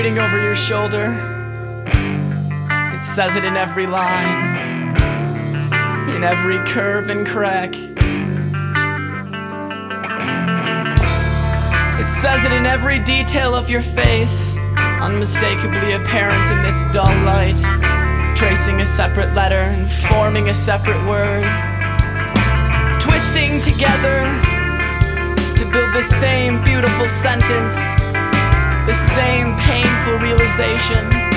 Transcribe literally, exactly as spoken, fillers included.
writing over your shoulder. It says it in every line, in every curve and crack. It says it in every detail of your face, unmistakably apparent in this dull light, tracing a separate letter and forming a separate word, twisting together to build the same beautiful sentence, the same painful realization.